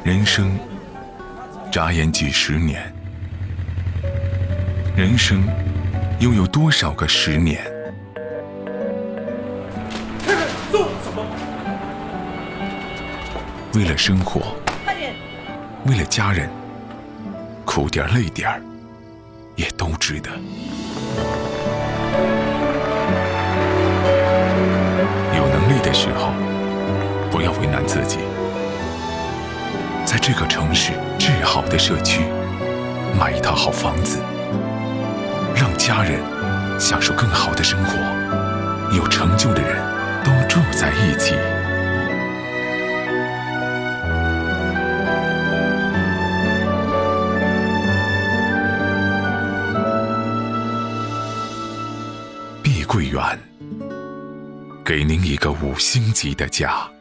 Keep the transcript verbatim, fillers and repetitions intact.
人生眨眼几十年，人生又有多少个十年？ 做什么？ 为了生活，为了家人，苦点累点儿，也都值得。有能力的时候，不要为难自己，在这个城市最好的社区买一套好房子，让家人享受更好的生活，有成就的人都住在一起。碧桂园，给您一个五星级的家。